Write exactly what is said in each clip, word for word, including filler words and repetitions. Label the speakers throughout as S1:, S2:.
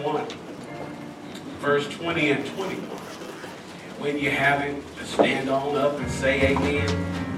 S1: one, verse twenty and twenty-one. When you have it, just stand on up and say amen.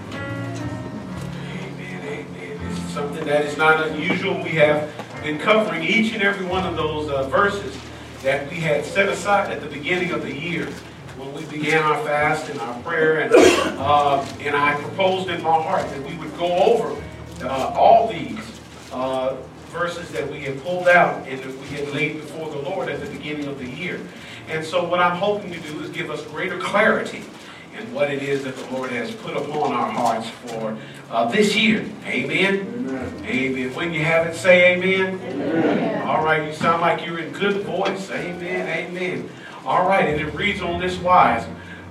S1: Amen, amen. This is something that is not unusual. We have been covering each and every one of those uh, verses that we had set aside at the beginning of the year when we began our fast and our prayer. And, uh, and I proposed in my heart that we would go over uh, all these uh, verses that we had pulled out and that we had laid before the Lord at the beginning of the year. And so what I'm hoping to do is give us greater clarity in what it is that the Lord has put upon our hearts for uh, this year. Amen? Amen. Amen. When you have it, say amen. Amen. All right, you sound like you're in good voice. Amen, amen. All right, and it reads on this wise.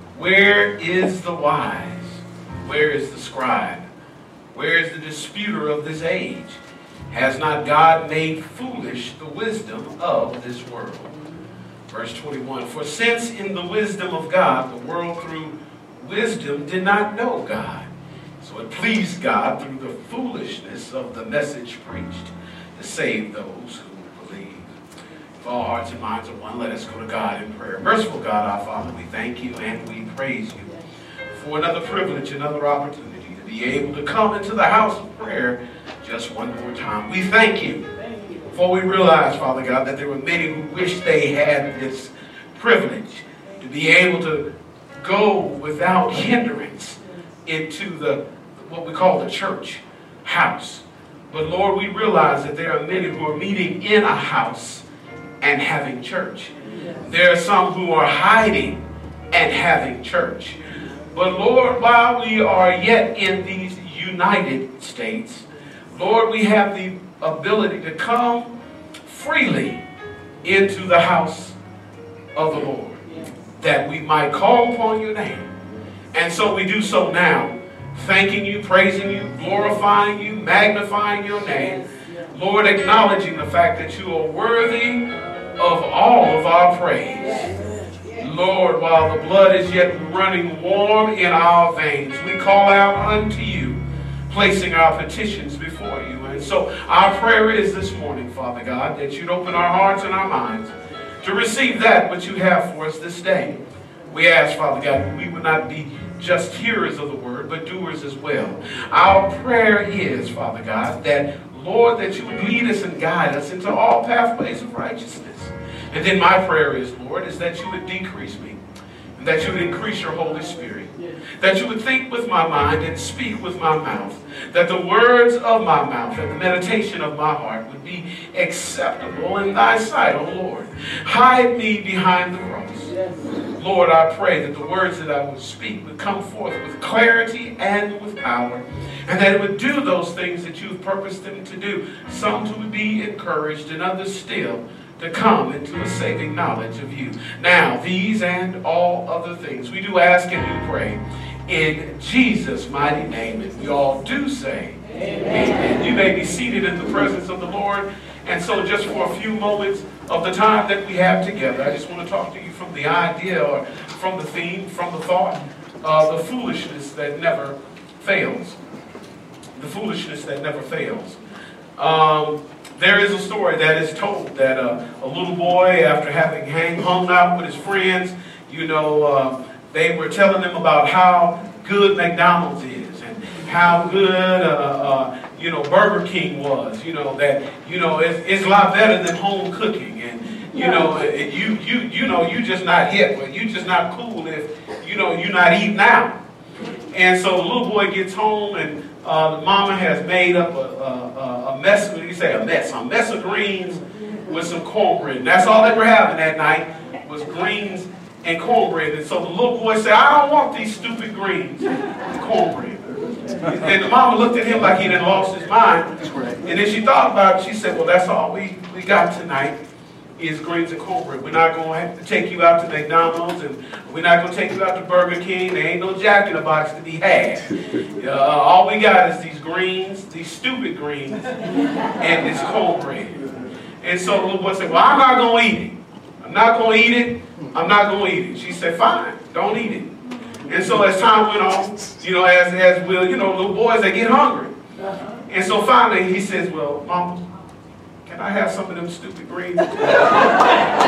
S1: Where is the wise? Where is the scribe? Where is the disputer of this age? Has not God made foolish the wisdom of this world? Verse twenty-one, for since in the wisdom of God, the world through wisdom did not know God, so it pleased God through the foolishness of the message preached to save those who believe. If all hearts and minds are one, let us go to God in prayer. Merciful God, our Father, we thank you and we praise you for another privilege, another opportunity to be able to come into the house of prayer just one more time. We thank you. For we realize, Father God, that there were many who wish they had this privilege to be able to go without hindrance into the what we call the church house. But Lord, we realize that there are many who are meeting in a house and having church. There are some who are hiding and having church. But Lord, while we are yet in these United States, Lord, we have the ability to come freely into the house of the Lord, that we might call upon your name. And so we do so now, thanking you, praising you, glorifying you, magnifying your name. Lord, acknowledging the fact that you are worthy of all of our praise. Lord, while the blood is yet running warm in our veins, we call out unto you, placing our petitions before you. And so our prayer is this morning, Father God, that you'd open our hearts and our minds to receive that which you have for us this day. We ask, Father God, that we would not be just hearers of the word, but doers as well. Our prayer is, Father God, that, Lord, that you would lead us and guide us into all pathways of righteousness. And then my prayer is, Lord, is that you would decrease me, and that you would increase your Holy Spirit, that you would think with my mind and speak with my mouth, that the words of my mouth and the meditation of my heart would be acceptable in thy sight, O Lord. Hide me behind the cross. Lord, I pray that the words that I would speak would come forth with clarity and with power, and that it would do those things that you've purposed them to do. Some to be encouraged, and others still to come into a saving knowledge of you. Now, these and all other things we do ask and do pray in Jesus' mighty name. And we all do say, amen. Amen. You may be seated in the presence of the Lord. And so just for a few moments of the time that we have together, I just want to talk to you from the idea or from the theme, from the thought, uh, the foolishness that never fails. The foolishness that never fails. Um, There is a story that is told that uh, a little boy, after having hang, hung out with his friends, you know, uh, they were telling him about how good McDonald's is and how good, uh, uh, you know, Burger King was. You know, that, you know, it's, it's a lot better than home cooking. And, you know, it, you, you, you know, you just not hip, or you just not cool if, you know, you're not eating out. And so the little boy gets home, and uh, the mama has made up a, a, a mess, what do you say, a mess, a mess of greens with some cornbread. And that's all they were having that night was greens and cornbread. And so the little boy said, I don't want these stupid greens and cornbread. And the mama looked at him like he had lost his mind. And then she thought about it. She said, well, that's all we, we got tonight is greens and cornbread. We're not going to have to take you out to McDonald's, and we're not going to take you out to Burger King. There ain't no Jack in the Box to be had. Uh, all we got is these greens, these stupid greens, and this cornbread. And so the little boy said, well, I'm not going to eat it. I'm not going to eat it. I'm not going to eat it. She said, fine, don't eat it. And so as time went on, you know, as, as will, you know, little boys, they get hungry. And so finally he says, well, Mama, can I have some of them stupid greens?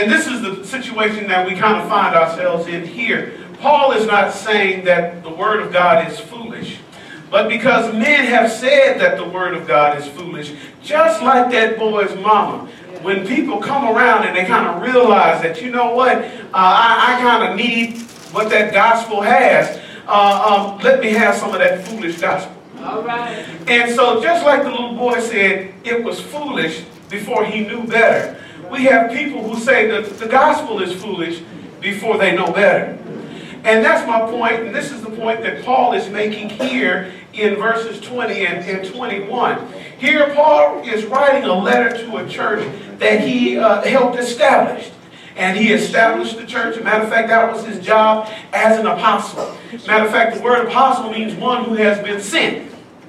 S1: And this is the situation that we kind of find ourselves in here. Paul is not saying that the word of God is foolish, but because men have said that the word of God is foolish, just like that boy's mama, when people come around and they kind of realize that, you know what, uh, I, I kind of need what that gospel has, uh, um, let me have some of that foolish gospel.
S2: All right.
S1: And so just like the little boy said, it was foolish before he knew better. We have people who say that the gospel is foolish before they know better. And that's my point, and this is the point that Paul is making here in verses twenty and, and twenty-one. Here Paul is writing a letter to a church that he uh, helped establish. And he established the church. As a matter of fact, that was his job as an apostle. Matter of fact, the word apostle means one who has been sent.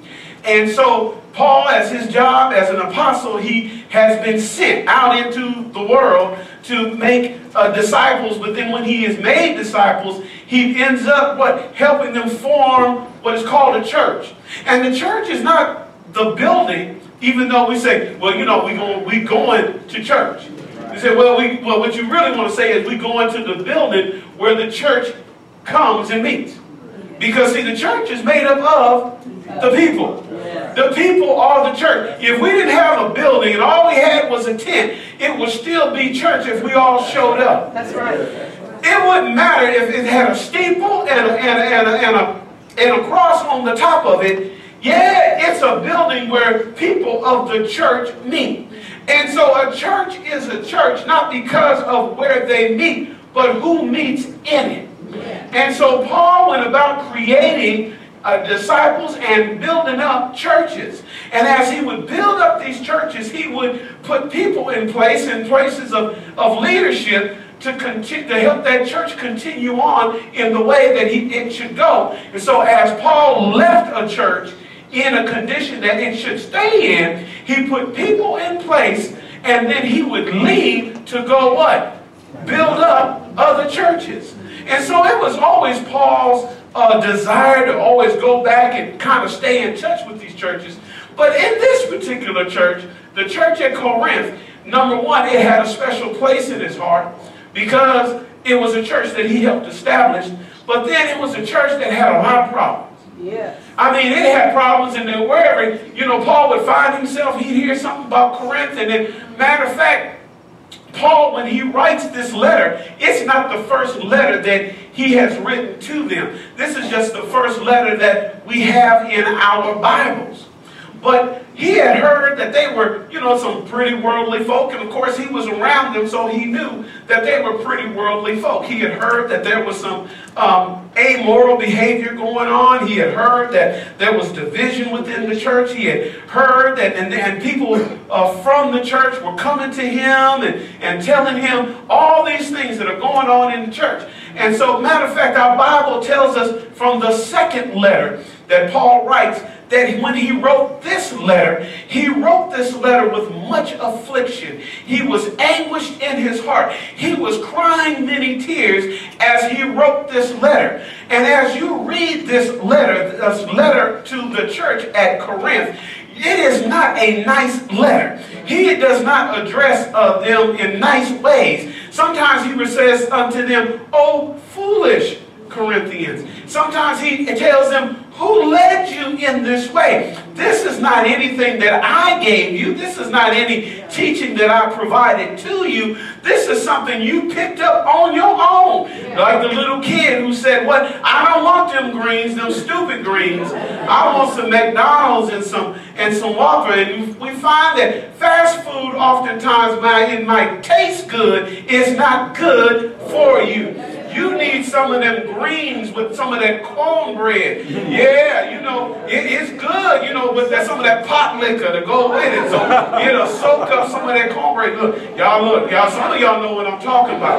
S1: And so Paul, as his job as an apostle, he has been sent out into the world to make uh, disciples. But then when he has made disciples, he ends up what? Helping them form what is called a church. And the church is not the building, even though we say, well, you know, we going we going to church. You say, well, we well, what you really want to say is we go into the building where the church comes and meets. Because see, the church is made up of the people. The people are the church. If we didn't have a building and all we had was a tent, it would still be church if we all showed up.
S2: That's right.
S1: It wouldn't matter if it had a steeple and a, and a, and a, and a, and a cross on the top of it. Yeah, it's a building where people of the church meet. And so a church is a church not because of where they meet, but who meets in it. And so Paul went about creating uh, disciples and building up churches. And as he would build up these churches, he would put people in place, in places of, of leadership to, continue, to help that church continue on in the way that he, it should go. And so as Paul left a church in a condition that it should stay in, he put people in place, and then he would leave to go what? Build up other churches. And so it was always Paul's uh, desire to always go back and kind of stay in touch with these churches. But in this particular church, the church at Corinth, number one, it had a special place in his heart because it was a church that he helped establish. But then it was a church that had a lot of problems.
S2: Yeah.
S1: I mean, it had problems, and then wherever, you know, Paul would find himself, he'd hear something about Corinth, and then, matter of fact, Paul, when he writes this letter, it's not the first letter that he has written to them. This is just the first letter that we have in our Bibles. But he had heard that they were, you know, some pretty worldly folk. And of course, he was around them, so he knew that they were pretty worldly folk. He had heard that there was some um, amoral behavior going on. He had heard that there was division within the church. He had heard that, and, and people uh, from the church were coming to him and, and telling him all these things that are going on in the church. And so, matter of fact, our Bible tells us from the second letter that Paul writes, that when he wrote this letter, he wrote this letter with much affliction. He was anguished in his heart. He was crying many tears as he wrote this letter. And as you read this letter, this letter to the church at Corinth, it is not a nice letter. He does not address uh, them in nice ways. Sometimes he says unto them, "O foolish Corinthians." Sometimes he tells them, "Who led you in this way?" This is not anything that I gave you. This is not any teaching that I provided to you. This is something you picked up on your own. Like the little kid who said, "What? I don't want them greens, them stupid greens. I want some McDonald's and some and some Whopper." And we find that fast food oftentimes might, it might taste good. It's not good for you. You need some of them greens with some of that cornbread. Yeah, you know, it, it's good, you know, with that, some of that pot liquor to go with it. So it'll soak up some of that cornbread. Look, y'all look, y'all, some of y'all know what I'm talking about.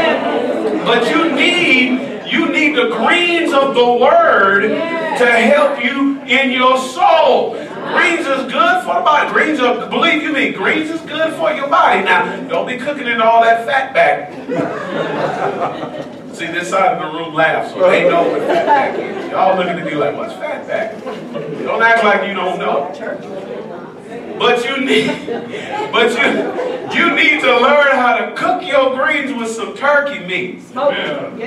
S1: But you need, you need the greens of the word to help you in your soul. Greens is good for the body. Greens are, believe you me, greens is good for your body. Now, don't be cooking in all that fat back. See, this side of the room laughs, so they know what fat back is. Y'all looking at me like, what's fat back? Don't act like you don't know. But you need, but you, you need to learn how to cook your greens some turkey meat.
S2: Amen.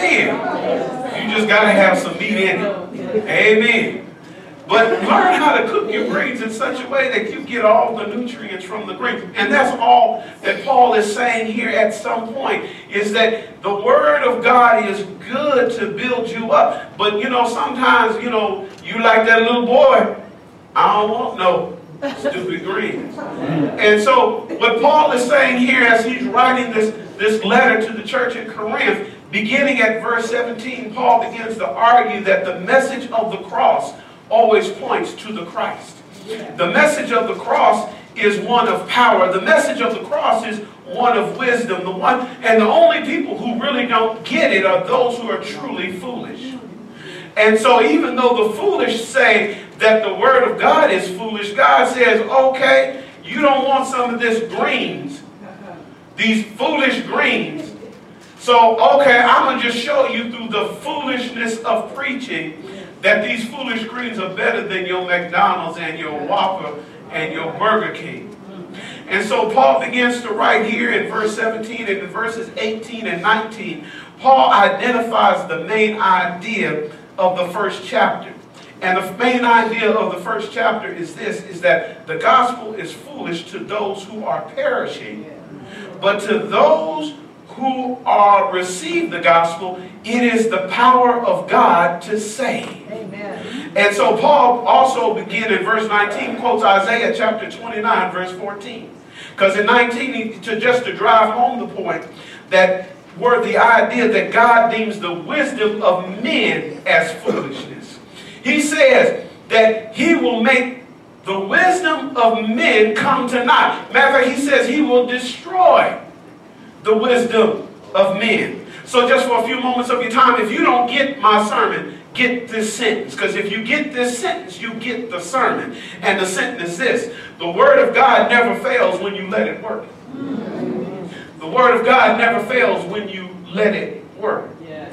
S1: Amen. You just got to have some meat in it. Amen. But learn how to cook your greens in such a way that you get all the nutrients from the greens. And that's all that Paul is saying here at some point, is that the Word of God is good to build you up. But, you know, sometimes, you know, you like that little boy, I don't want no stupid greens. And so what Paul is saying here as he's writing this, this letter to the church in Corinth, beginning at verse seventeen, Paul begins to argue that the message of the cross always points to the Christ. The message of the cross is one of power. The message of the cross is one of wisdom. The one, and the only people who really don't get it are those who are truly foolish. And so even though the foolish say that the Word of God is foolish, God says, okay, you don't want some of this greens, these foolish greens. So, okay, I'm going to just show you through the foolishness of preaching that these foolish greens are better than your McDonald's and your Whopper and your Burger King. And so Paul begins to write here in verse seventeen and in verses eighteen and nineteen. Paul identifies the main idea of the first chapter. And the main idea of the first chapter is this, is that the gospel is foolish to those who are perishing. But to those who are receive the gospel, it is the power of God to save. Amen. And so Paul also begin in verse nineteen, quotes Isaiah chapter twenty-nine, verse fourteen. Because in nineteen, to just to drive home the point, that were the idea that God deems the wisdom of men as foolishness. He says that he will make the wisdom of men come to naught. Matter of fact, he says he will destroy the wisdom of men. So just for a few moments of your time, if you don't get my sermon, get this sentence. Because if you get this sentence, you get the sermon. And the sentence is this: the Word of God never fails when you let it work. The Word of God never fails when you let it work.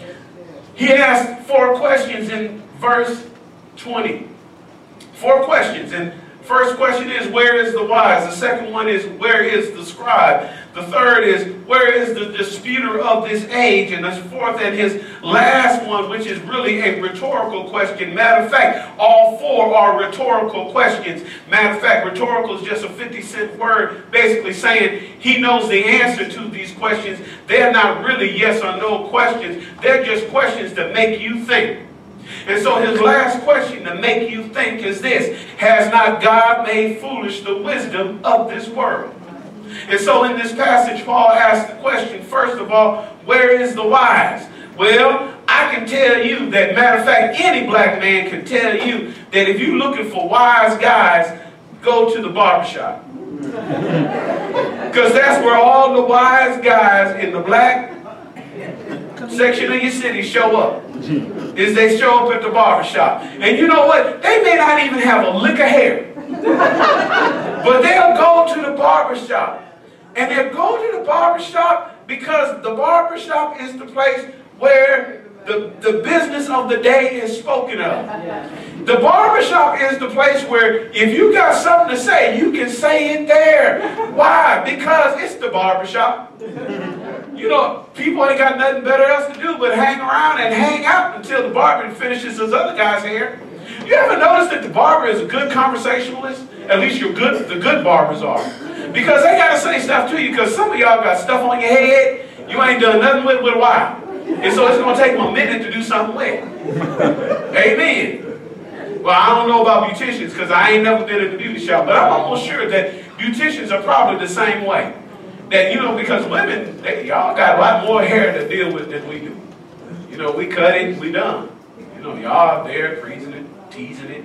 S1: He asked four questions in verse twenty. Four questions. And first question is, where is the wise? The second one is, where is the scribe? The third is, where is the disputer of this age? And the fourth and his last one, which is really a rhetorical question. Matter of fact, all four are rhetorical questions. Matter of fact, rhetorical is just a fifty cent word, basically saying he knows the answer to these questions. They're not really yes or no questions. They're just questions to make you think. And so his last question to make you think is this: has not God made foolish the wisdom of this world? And so in this passage, Paul asks the question, first of all, where is the wise? Well, I can tell you that, matter of fact, any black man can tell you that if you're looking for wise guys, go to the barbershop. Because that's where all the wise guys in the black section of your city show up. Is they show up at the barbershop. And you know what? They may not even have a lick of hair. But they'll go to the barbershop. And they'll go to the barbershop because the barbershop is the place where the, the business of the day is spoken of. The barbershop is the place where if you got something to say, you can say it there. Why? Because it's the barbershop. You know, people ain't got nothing better else to do but hang around and hang out until the barber finishes his other guy's hair. You ever notice that the barber is a good conversationalist? At least your good, the good barbers are. Because they got to say stuff to you, because some of y'all got stuff on your head you ain't done nothing with with a while. And so it's going to take them a minute to do something with. Amen. Well, I don't know about beauticians because I ain't never been in the beauty shop, but I'm almost sure that beauticians are probably the same way. That, you know, because women, y'all got a lot more hair to deal with than we do. You know, we cut it, we done. You know, y'all there freezing it, teasing it,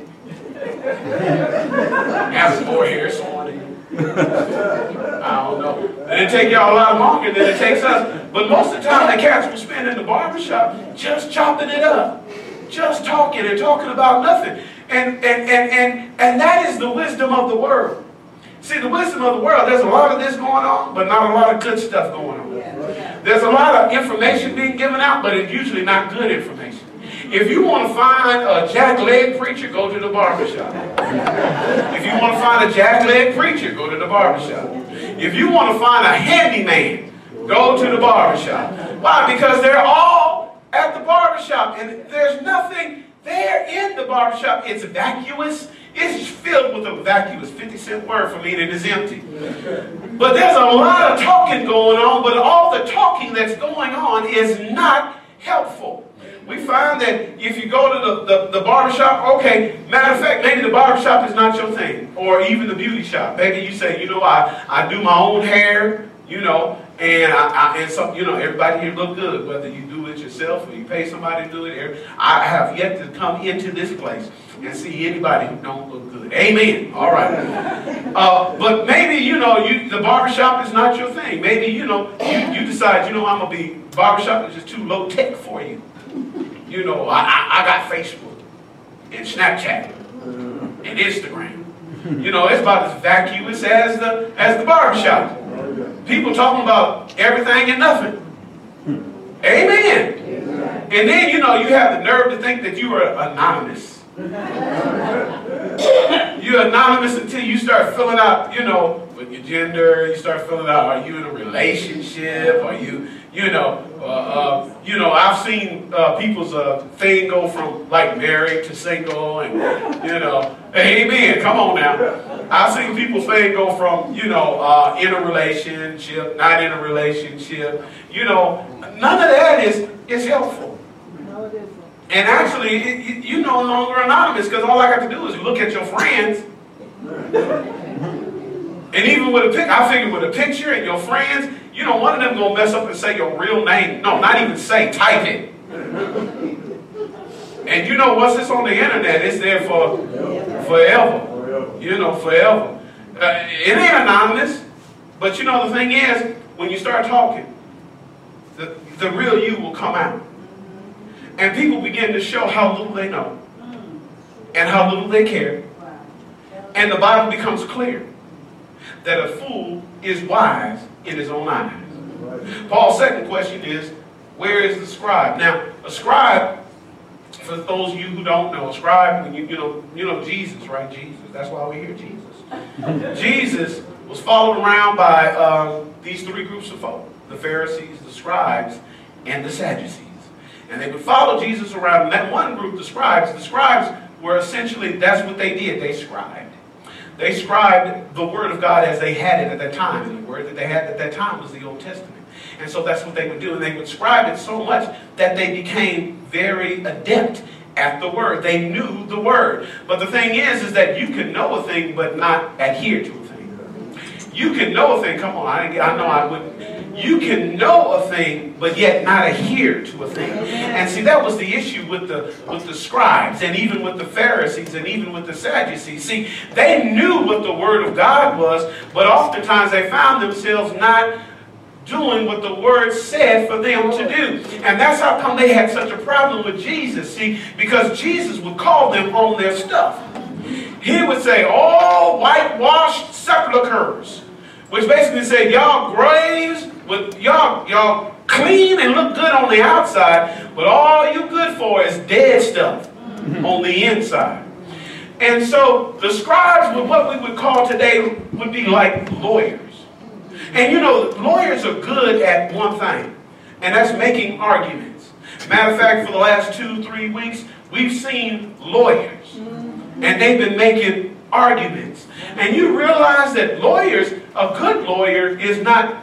S1: having more hair on it. I don't know. And it take y'all a lot longer than it takes us. But most of the time, the cats will spend in the barbershop just chopping it up, just talking and talking about nothing. And, and, and, and, and that is the wisdom of the world. See, the wisdom of the world, there's a lot of this going on, but not a lot of good stuff going on. There's a lot of information being given out, but it's usually not good information. If you want to find a jackleg preacher, go to the barbershop. If you want to find a jackleg preacher, go to the barbershop. If you want to find a handyman, Go to the barbershop. Why? Because they're all at the barbershop, and there's nothing there in the barbershop. It's vacuous. It's filled with a vacuous fifty cent word for me, and it is empty. But there's a lot of talking going on, but all the talking that's going on is not helpful. We find that if you go to the, the, the barbershop, okay, matter of fact, maybe the barbershop is not your thing, or even the beauty shop. Maybe you say, you know, I, I do my own hair, you know, and I, I and some, you know, everybody here look good, whether you do it yourself or you pay somebody to do it. I have yet to come into this place and see anybody who don't look good. Amen. All right. Uh, but maybe, you know, you, the barbershop is not your thing. Maybe, you know, you, you decide, you know, I'm going to be, barbershop is just too low tech for you. You know, I, I, I got Facebook and Snapchat and Instagram. You know, it's about as vacuous as the, as the barbershop. People talking about everything and nothing. Amen. And then, you know, you have the nerve to think that you are anonymous. You're anonymous until you start filling out, you know, with your gender. You start filling out, are you in a relationship? Are you, you know, uh, uh, you know, I've seen uh, people's uh, thing go from like married to single, and you know, amen. Come on now. I've seen people's thing go from, you know, uh, in a relationship, not in a relationship. You know, none of that is is helpful.
S2: No, it isn't.
S1: And actually, it, it, you're no longer anonymous, because all I got to do is look at your friends. And even with a pic, I figure with a picture and your friends, you know, one of them gonna mess up and say your real name. No, not even say, type it. And you know, once it's on the internet, it's there for forever. You know, forever. Uh, it ain't anonymous, but you know, the thing is, when you start talking, the, the real you will come out. And people begin to show how little they know and how little they care. And the Bible becomes clear that a fool is wise in his own eyes. Paul's second question is, where is the scribe? Now, a scribe, for those of you who don't know, a scribe, you, you know, you know Jesus, right? Jesus. That's why we hear Jesus. Jesus was followed around by uh, these three groups of folk: the Pharisees, the scribes, and the Sadducees. And they would follow Jesus around. And that one group, the scribes, the scribes were essentially, that's what they did. They scribed. They scribed the word of God as they had it at that time. And the word that they had at that time was the Old Testament. And so that's what they would do. And they would scribe it so much that they became very adept at the word. They knew the word. But the thing is, is that you can know a thing but not adhere to a thing. You can know a thing. Come on, I, I know I wouldn't. You can know a thing, but yet not adhere to a thing. And see, that was the issue with the with the scribes, and even with the Pharisees, and even with the Sadducees. See, they knew what the Word of God was, but oftentimes they found themselves not doing what the Word said for them to do. And that's how come they had such a problem with Jesus. See, because Jesus would call them on their stuff. He would say, "Oh, whitewashed sepulchres," which basically said, y'all graves, with y'all y'all clean and look good on the outside, but all you good for is dead stuff on the inside. And so the scribes were what we would call today would be like lawyers. And you know, lawyers are good at one thing, and that's making arguments. Matter of fact, for the last two, three weeks, we've seen lawyers, and they've been making arguments. And you realize that lawyers, a good lawyer is not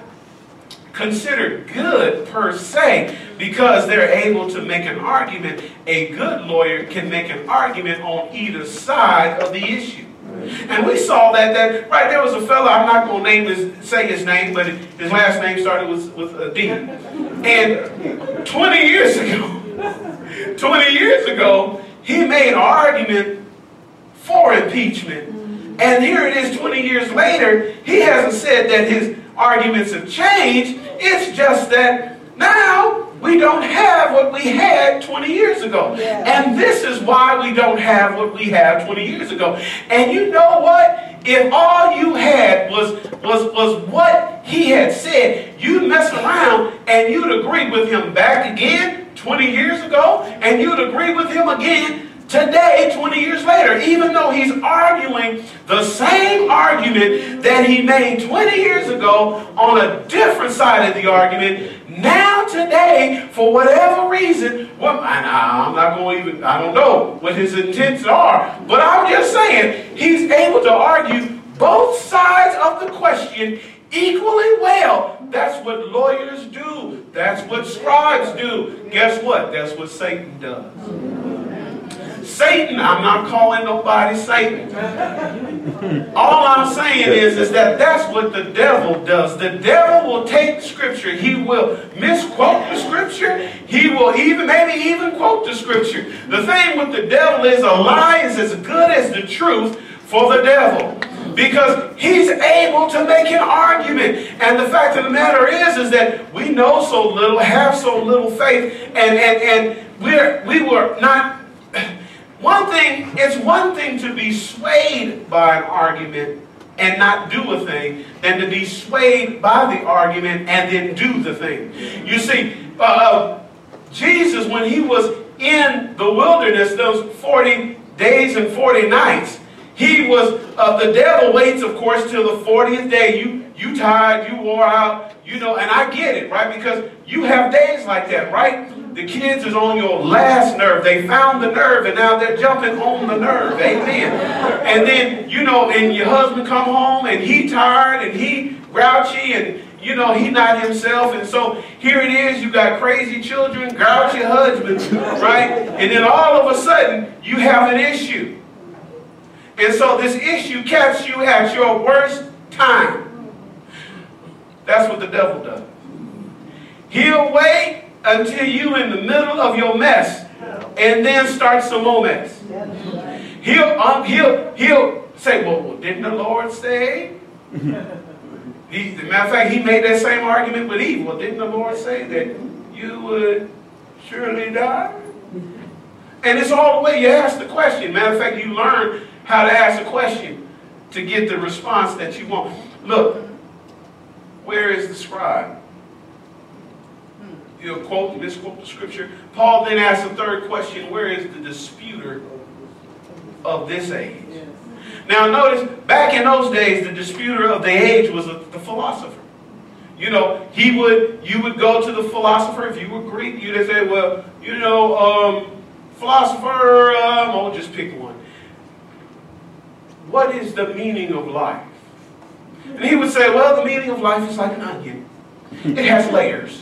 S1: considered good per se because they're able to make an argument. A good lawyer can make an argument on either side of the issue. And we saw that, that right, there was a fellow, I'm not going to name his, say his name, but his last name started with, with a D. And twenty years ago, twenty years ago, he made an argument for impeachment. And here it is twenty years later, he hasn't said that his arguments have changed. It's just that now we don't have what we had twenty years ago. Yeah. And this is why we don't have what we have twenty years ago. And you know what? If all you had was, was, was what he had said, you'd mess around and you'd agree with him back again twenty years ago, and you'd agree with him again today, twenty years later, even though he's arguing the same argument that he made twenty years ago on a different side of the argument, now today, for whatever reason, well, I'm not going to even, I don't know what his intents are, but I'm just saying, he's able to argue both sides of the question equally well. That's what lawyers do. That's what scribes do. Guess what? That's what Satan does. Satan, I'm not calling nobody Satan. All I'm saying is, is that that's what the devil does. The devil will take Scripture. He will misquote the Scripture. He will even, maybe even quote the Scripture. The thing with the devil is a lie is as good as the truth for the devil. Because he's able to make an argument. And the fact of the matter is, is that we know so little, have so little faith, and, and, and we're, we were not... One thing, it's one thing to be swayed by an argument and not do a thing, than to be swayed by the argument and then do the thing. You see, uh, Jesus, when he was in the wilderness, those forty days and forty nights, he was, uh, the devil waits, of course, till the fortieth day. You, you tired, you wore out, you know, and I get it, right? Because you have days like that, right? The kids is on your last nerve. They found the nerve, and now they're jumping on the nerve. Amen. And then, you know, and your husband come home, and he tired, and he grouchy, and, you know, he not himself. And so here it is. You got crazy children, grouchy husband, right? And then all of a sudden, you have an issue. And so this issue catches you at your worst time. That's what the devil does. He'll wait until you in the middle of your mess, and then start some more mess. He'll um, he'll he'll say, "Well, well didn't the Lord say?" He, as a matter of fact, he made that same argument with Eve. Well, didn't the Lord say that you would surely die? And it's all the way you ask the question. Matter of fact, you learn how to ask a question to get the response that you want. Look, where is the scribe? You know, quote and misquote the Scripture. Paul then asks a third question: where is the disputer of this age? Yes. Now notice, back in those days, the disputer of the age was a, the philosopher. You know, he would, you would go to the philosopher. If you were Greek, you'd say, well, you know, um, philosopher, um, I'll just pick one. What is the meaning of life? And he would say, well, the meaning of life is like an onion. It has layers.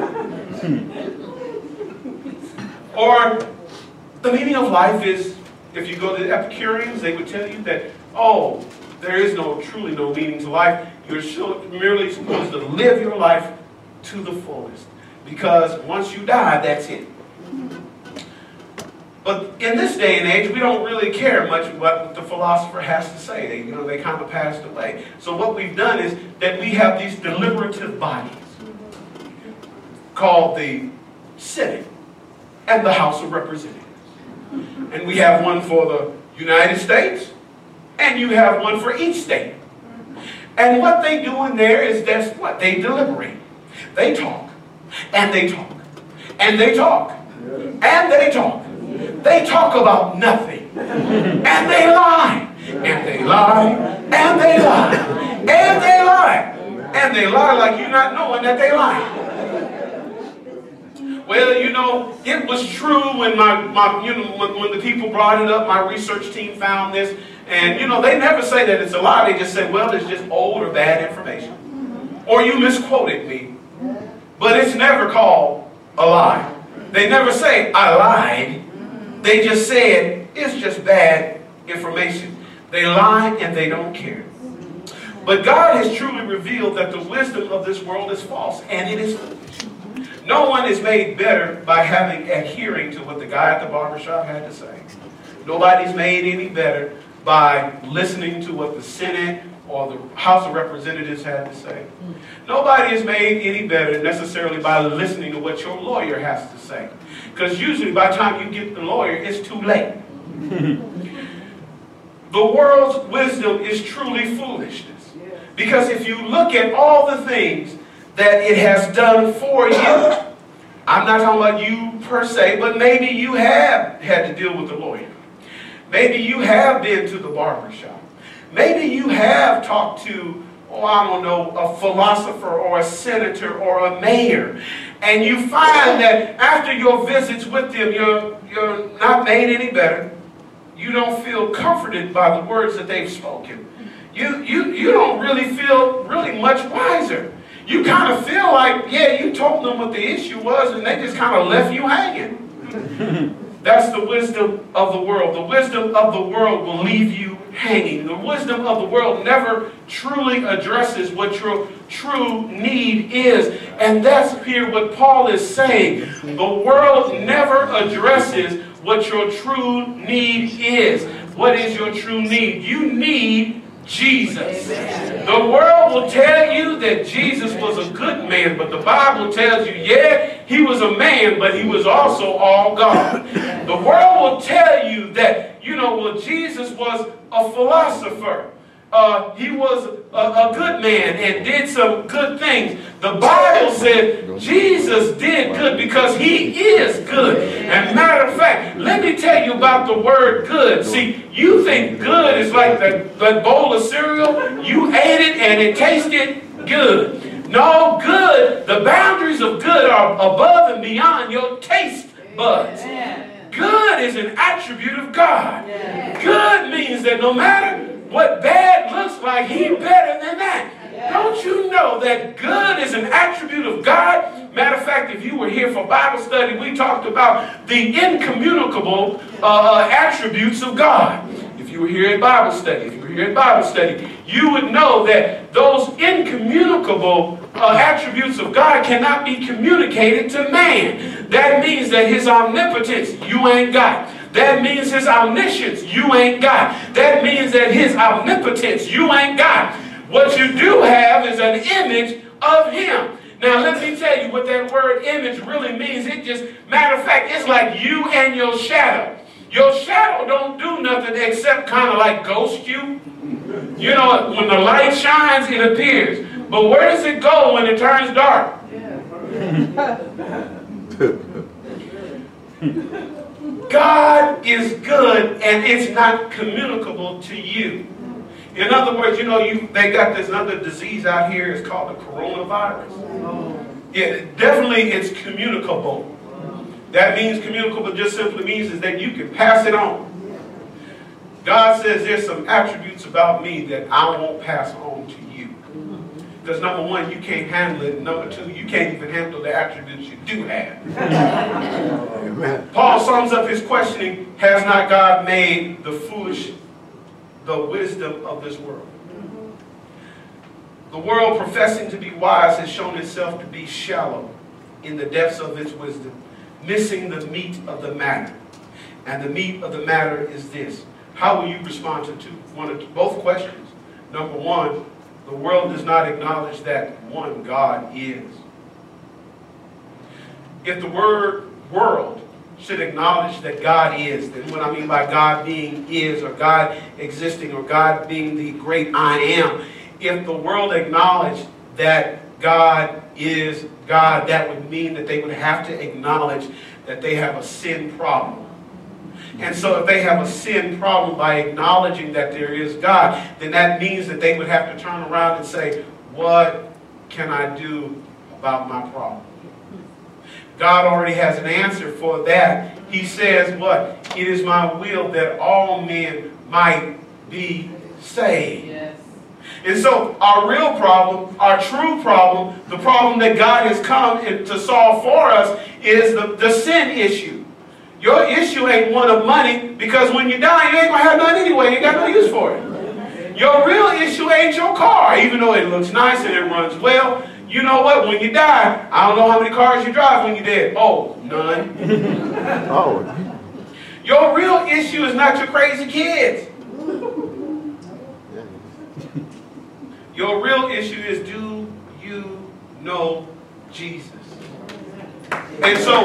S1: Or the meaning of life is, if you go to the Epicureans, they would tell you that, oh, there is no truly no meaning to life. You're merely supposed to live your life to the fullest. Because once you die, that's it. But in this day and age, we don't really care much what the philosopher has to say. They, you know, they kind of passed away. So what we've done is that we have these deliberative bodies called the Senate and the House of Representatives. And we have one for the United States, and you have one for each state. And what they do in there is that's what they deliberate. They talk, and they talk, and they talk, and they talk. They talk about nothing, and they lie, and they lie, and they lie, and they lie, and they lie like you're not knowing that they lie. Well, you know, it was true when my, my you know, when, when the people brought it up, my research team found this, and you know, they never say that it's a lie. They just say, well, it's just old or bad information, or you misquoted me. But it's never called a lie. They never say I lied. They just said it's just bad information. They lie and they don't care. But God has truly revealed that the wisdom of this world is false, and it is foolish. No one is made better by having adhering to what the guy at the barbershop had to say. Nobody's made any better by listening to what the Senate or the House of Representatives had to say. Nobody is made any better necessarily by listening to what your lawyer has to say. Because usually by the time you get the lawyer, it's too late. The world's wisdom is truly foolishness. Because if you look at all the things that it has done for you, I'm not talking about you per se, but maybe you have had to deal with a lawyer. Maybe you have been to the barber shop. Maybe you have talked to, oh, I don't know, a philosopher or a senator or a mayor. And you find that after your visits with them, you're, you're not made any better. You don't feel comforted by the words that they've spoken. You, you, you don't really feel really much wiser. You kind of feel like, yeah, you told them what the issue was and they just kind of left you hanging. That's the wisdom of the world. The wisdom of the world will leave you hanging. The wisdom of the world never truly addresses what your true need is. And that's here what Paul is saying. The world never addresses what your true need is. What is your true need? You need Jesus. The world will tell you that Jesus was a good man, but the Bible tells you, yeah, he was a man, but he was also all God. The world will tell you that, you know, well, Jesus was a philosopher. Uh, he was a, a good man and did some good things. The Bible said Jesus did good because he is good. And matter of fact, let me tell you about the word good. See, you think good is like that, that bowl of cereal. You ate it and it tasted good. No, good, the boundaries of good are above and beyond your taste buds. Good is an attribute of God. Good means that no matter what bad looks like, he's better than that. Don't you know that good is an attribute of God? Matter of fact, if you were here for Bible study, we talked about the incommunicable uh, attributes of God. If you were here at Bible study, if you were here at Bible study, you would know that those incommunicable uh, attributes of God cannot be communicated to man. That means that his omnipotence, you ain't got. That means his omniscience, you ain't got. That means that his omnipotence, you ain't got. What you do have is an image of him. Now let me tell you what that word image really means. It just, matter of fact, it's like you and your shadow. Your shadow don't do nothing except kind of like ghost you. You know, when the light shines, it appears. But where does it go when it turns dark? God is good and it's not communicable to you. In other words, you know, you they got this other disease out here. It's called the coronavirus. Yeah, definitely it's communicable. That means communicable just simply means is that you can pass it on. God says there's some attributes about me that I won't pass on to you. Because number one, you can't handle it. Number two, you can't even handle the attributes you do have. Amen. Paul sums up his questioning, has not God made the foolish the wisdom of this world? The world professing to be wise has shown itself to be shallow in the depths of its wisdom, missing the meat of the matter. And the meat of the matter is this. How will you respond to two, one of both questions? Number one, the world does not acknowledge that one God is. If the word world should acknowledge that God is, then what I mean by God being is, or God existing, or God being the great I am, if the world acknowledged that God is God, that would mean that they would have to acknowledge that they have a sin problem. And so if they have a sin problem by acknowledging that there is God, then that means that they would have to turn around and say, what can I do about my problem? God already has an answer for that. He says what? It is my will that all men might be saved. Yes. And so our real problem, our true problem, the problem that God has come to solve for us is the, the sin issue. Your issue ain't one of money, because when you die, you ain't going to have none anyway. You ain't got no use for it. Your real issue ain't your car, even though it looks nice and it runs well. You know what? When you die, I don't know how many cars you drive when you're dead. Oh, none. Oh. Your real issue is not your crazy kids. Your real issue is, do you know Jesus? And so,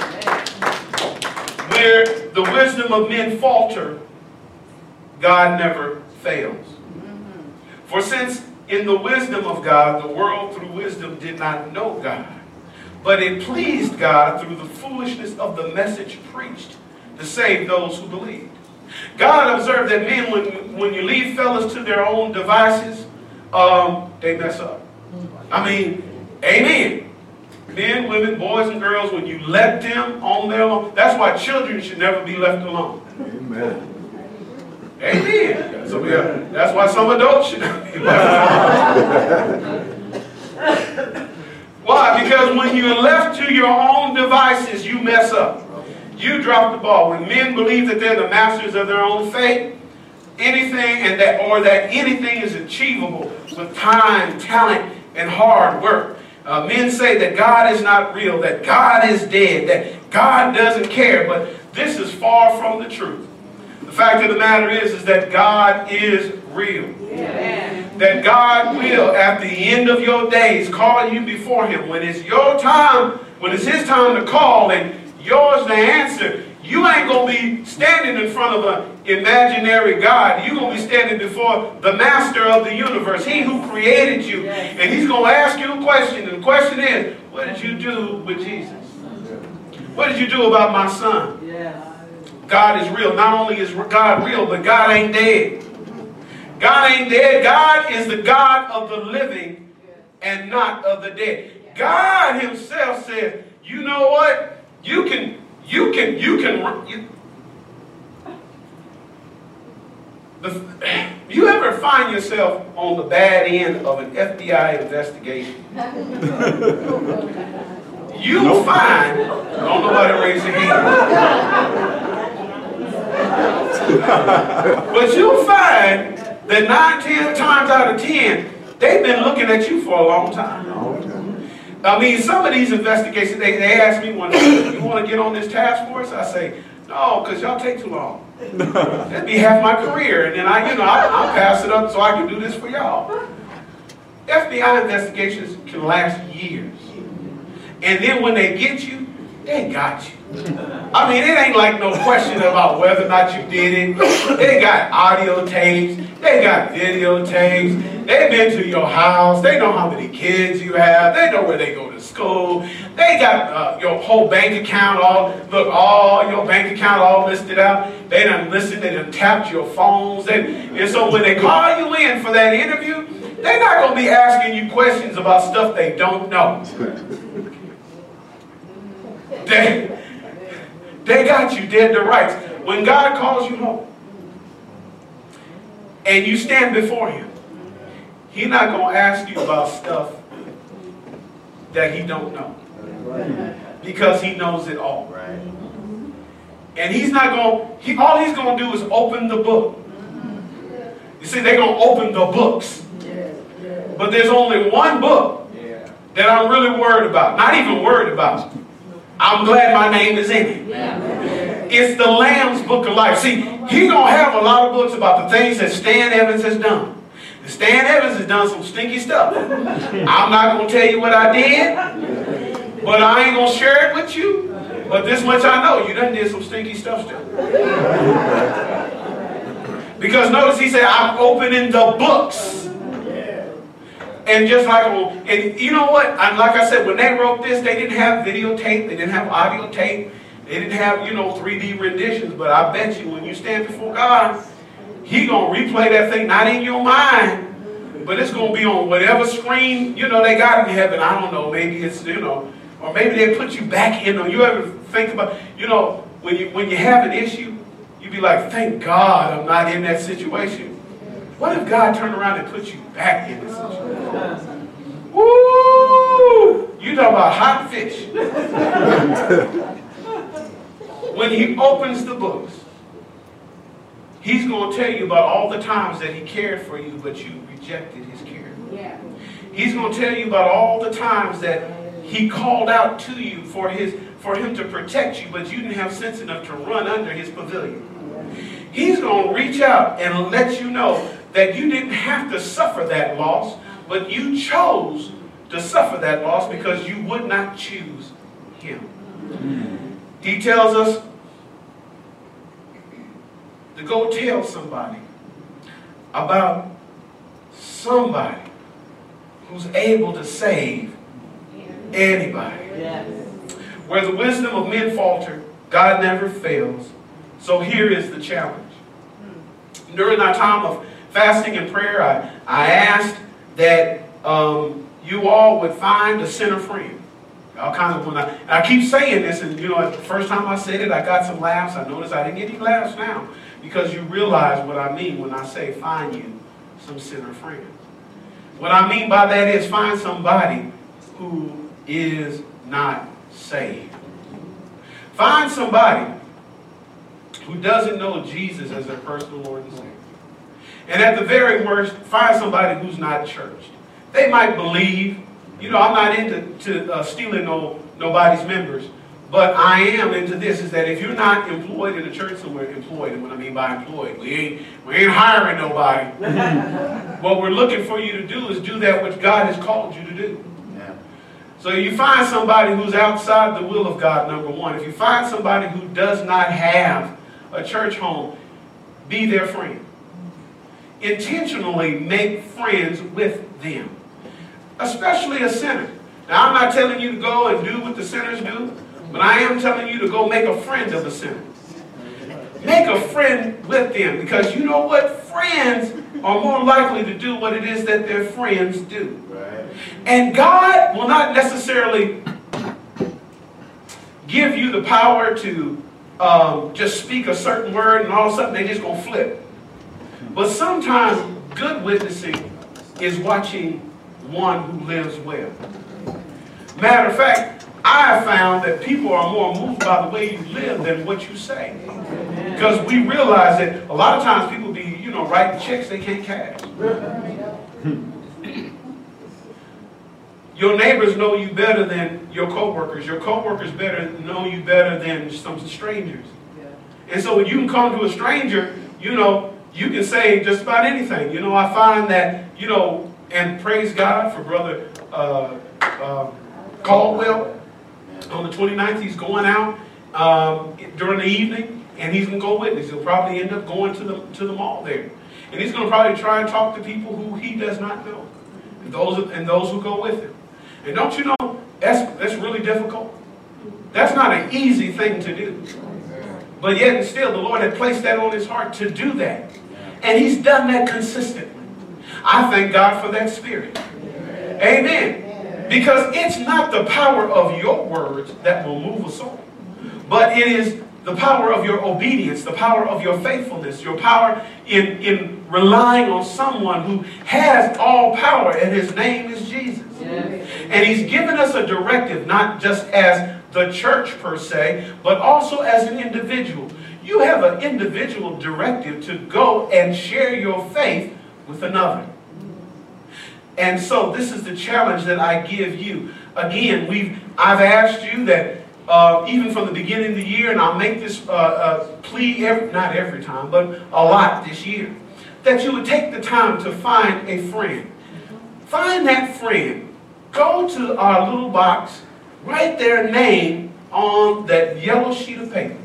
S1: where the wisdom of men falter, God never fails. For since in the wisdom of God, the world through wisdom did not know God, but it pleased God through the foolishness of the message preached to save those who believed. God observed that men, when, when you leave fellas to their own devices, um, they mess up. I mean, amen. Men, women, boys, and girls, when you let them on their own, that's why children should never be left alone.
S2: Amen.
S1: Amen. So yeah, that's why some adults should not be left alone. Why? Because when you're left to your own devices, you mess up. You drop the ball. When men believe that they're the masters of their own fate, anything and that or that anything is achievable with time, talent, and hard work. Uh, men say that God is not real, that God is dead, that God doesn't care, but this is far from the truth. The fact of the matter is, is that God is real. Yeah. That God will, at the end of your days, call you before Him. When it's your time, when it's His time to call and yours to answer, you ain't going to be standing in front of an imaginary God. You're going to be standing before the master of the universe, He who created you. Yes. And He's going to ask you a question. And the question is, what did you do with Jesus? What did you do about my son? Yes. God is real. Not only is God real, but God ain't dead. God ain't dead. God is the God of the living and not of the dead. God Himself says, you know what? You can, you can, you can, you, the, you ever find yourself on the bad end of an F B I investigation? You'll nope. find, don't nobody raise your hand. But you'll find that nine, ten times out of ten, they've been looking at you for a long time. Okay. I mean, some of these investigations, they, they ask me, one, you want to get on this task force? I say, no, because y'all take too long. That'd be half my career. And then I, you know, I, I'll pass it up so I can do this for y'all. F B I investigations can last years. And then when they get you, they got you. I mean, it ain't like no question about whether or not you did it. They got audio tapes. They got videotapes. They've been to your house. They know how many kids you have. They know where they go to school. They got uh, your whole bank account all, look, all your bank account all listed out. They done listened, they done tapped your phones. They, and so when they call you in for that interview, they're not going to be asking you questions about stuff they don't know. They, they got you dead to rights. When God calls you home and you stand before Him, He's not going to ask you about stuff that He don't know. Because He knows it all. And He's not going, he, all He's going to do is open the book. You see, they're going to open the books. But there's only one book that I'm really worried about. Not even worried about. I'm glad my name is in it. It's the Lamb's Book of Life. See, He's going to have a lot of books about the things that Stan Evans has done. And Stan Evans has done some stinky stuff. I'm not going to tell you what I did, but I ain't going to share it with you. But this much I know, you done did some stinky stuff still. Because notice He said, I'm opening the books. And just like, and you know what? And like I said, when they wrote this, they didn't have videotape, they didn't have audio tape, they didn't have, you know, three D renditions. But I bet you when you stand before God, He gonna replay that thing, not in your mind, but it's gonna be on whatever screen, you know, they got in heaven. I don't know, maybe it's, you know, or maybe they put you back in them. You ever think about, you know, when you when you have an issue, you be like, thank God I'm not in that situation. What if God turned around and put you back in this situation? Woo! You talk about hot fish. When He opens the books, He's going to tell you about all the times that He cared for you, but you rejected His care. Yeah. He's going to tell you about all the times that He called out to you for his for Him to protect you, but you didn't have sense enough to run under His pavilion. He's going to reach out and let you know that you didn't have to suffer that loss, but you chose to suffer that loss because you would not choose Him. He tells us to go tell somebody about somebody who's able to save anybody. Where the wisdom of men falter, God never fails. So here is the challenge. During our time of fasting and prayer, I, I asked that um, you all would find a sinner friend. I'll kind of, when I, and I keep saying this, and you know, the first time I said it, I got some laughs. I noticed I didn't get any laughs now, because you realize what I mean when I say find you some sinner friends. What I mean by that is find somebody who is not saved. Find somebody who doesn't know Jesus as their personal Lord and Savior. And at the very worst, find somebody who's not churched. They might believe, you know, I'm not into to, uh, stealing no, nobody's members, but I am into this, is that if you're not employed in a church somewhere, employed, and what I mean by employed, we ain't, we ain't hiring nobody. What we're looking for you to do is do that which God has called you to do. Yeah. So you find somebody who's outside the will of God, number one. If you find somebody who does not have a church home, be their friend. Intentionally make friends with them, especially a sinner. Now, I'm not telling you to go and do what the sinners do, but I am telling you to go make a friend of a sinner. Make a friend with them, because you know what? Friends are more likely to do what it is that their friends do. Right. And God will not necessarily give you the power to um, just speak a certain word and all of a sudden they're just going to flip. But sometimes good witnessing is watching one who lives well. Matter of fact, I have found that people are more moved by the way you live than what you say. Because we realize that a lot of times people be, you know, writing checks they can't cash. Your neighbors know you better than your co-workers. Your co-workers better know you better than some strangers. And so when you can come to a stranger, you know, you can say just about anything. You know, I find that, you know, and praise God for Brother uh, uh, Caldwell. On the twenty-ninth, he's going out um, during the evening, and he's going to go witness. He'll probably end up going to the, to the mall there. And he's going to probably try and talk to people who he does not know, and those, and those who go with him. And don't you know, that's, that's really difficult. That's not an easy thing to do. But yet and still, the Lord had placed that on his heart to do that. And he's done that consistently. I thank God for that spirit. Amen. Because it's not the power of your words that will move a soul, but it is the power of your obedience, the power of your faithfulness, your power in, in relying on someone who has all power, and his name is Jesus. Yes. And he's given us a directive, not just as the church per se, but also as an individual. You have an individual directive to go and share your faith with another. And so this is the challenge that I give you. Again, we've I've asked you that uh, even from the beginning of the year, and I'll make this uh, uh, plea, every, not every time, but a lot this year, that you would take the time to find a friend. Find that friend. Go to our little box, write their name on that yellow sheet of paper,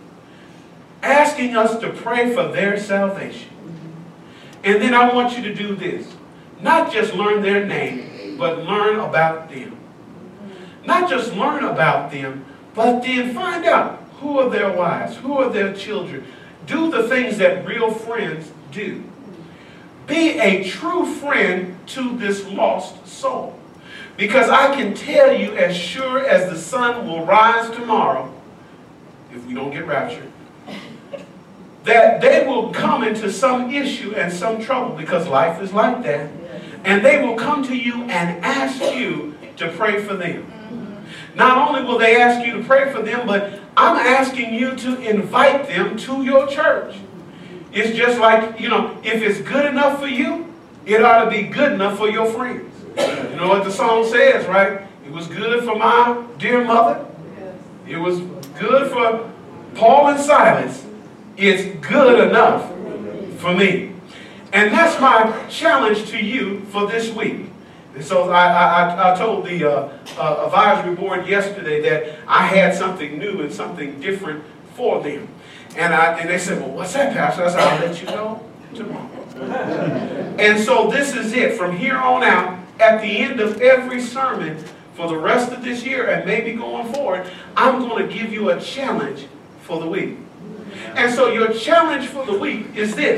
S1: asking us to pray for their salvation. And then I want you to do this. Not just learn their name, but learn about them. Not just learn about them, but then find out who are their wives, who are their children. Do the things that real friends do. Be a true friend to this lost soul. Because I can tell you, as sure as the sun will rise tomorrow, if we don't get raptured, that they will come into some issue and some trouble, because life is like that. And they will come to you and ask you to pray for them. Not only will they ask you to pray for them, but I'm asking you to invite them to your church. It's just like, you know, if it's good enough for you, it ought to be good enough for your friends. You know what the song says, right? It was good for my dear mother. It was good for Paul and Silas. It's good enough for me. And that's my challenge to you for this week. And so I, I, I told the uh, uh, advisory board yesterday that I had something new and something different for them. And, I, and they said, well, what's that, Pastor? I said, I'll let you know tomorrow. And so this is it. From here on out, at the end of every sermon for the rest of this year and maybe going forward, I'm going to give you a challenge for the week. And so your challenge for the week is this.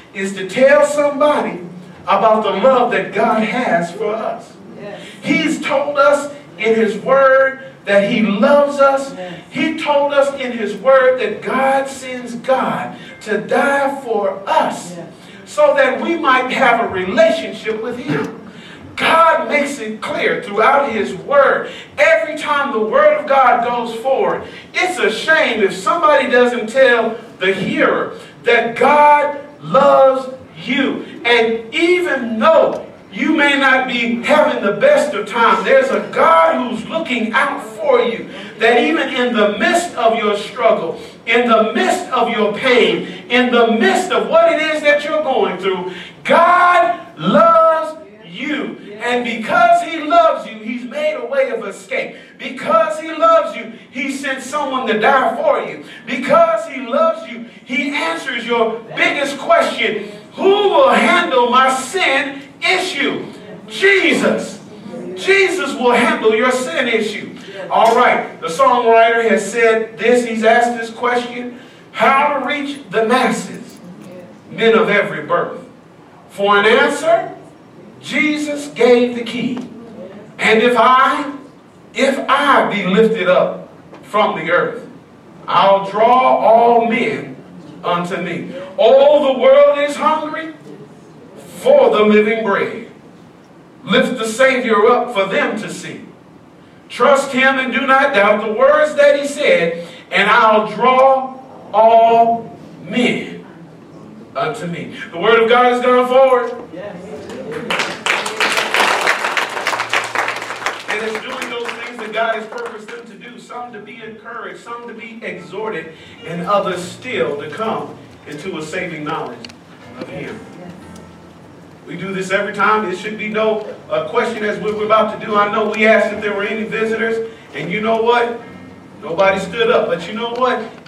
S1: is to tell somebody about the love that God has for us. Yes. He's told us in His Word that He loves us. Yes. He told us in His Word that God sends God to die for us, yes, so that we might have a relationship with Him. God makes it clear throughout His Word. Every time the Word of God goes forward, it's a shame if somebody doesn't tell the hearer that God loves you. And even though you may not be having the best of times, there's a God who's looking out for you. That even in the midst of your struggle, in the midst of your pain, in the midst of what it is that you're going through, God loves you. And because He loves you, He's made a way of escape. Because He loves you, He sent someone to die for you. Because He loves you, He answers your biggest question: who will handle my sin issue? Jesus. Jesus will handle your sin issue. All right, the songwriter has said this. He's asked this question: how to reach the masses, men of every birth. For an answer, Jesus gave the key. And if I, if I be lifted up from the earth, I'll draw all men unto me. All the world is hungry for the living bread. Lift the Savior up for them to see. Trust Him and do not doubt the words that He said, and I'll draw all men unto me. The Word of God has gone forward. Yes. And it's doing those things that God has purposed them to do. Some to be encouraged, some to be exhorted, and others still to come into a saving knowledge of Him. We do this every time. It should be no uh, question as we're about to do. I know we asked if there were any visitors, and you know what? Nobody stood up. But you know what?